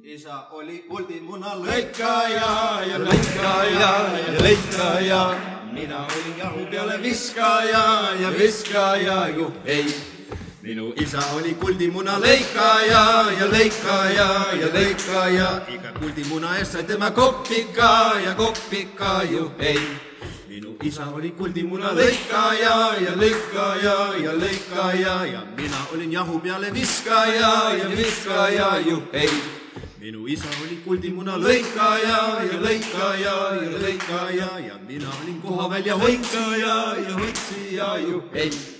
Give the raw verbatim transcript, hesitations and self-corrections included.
Isä oli kultimuna leikkaaja ja leikkaaja ja leikkaaja. Minä olin jahu peale viskaaja ja viskaaja, juh ei. Minun isä oli kultimuna leikkaaja ja leikkaaja ja leikkaaja. Ikä kultimuna essä tämä koppikkaa ja koppikkaa, juh ei. Minun isä oli kultimuna leikkaaja ja leikkaaja ja leikkaaja. Ja minä olin jahu peale viskaaja ja viskaaja, juh ei. Minun isä oli kultimuna leikkaaja ja leikkaaja ja leikkaaja. Ja minä olin kohavel ja hoikkaaja ja hoitsija, juh ei.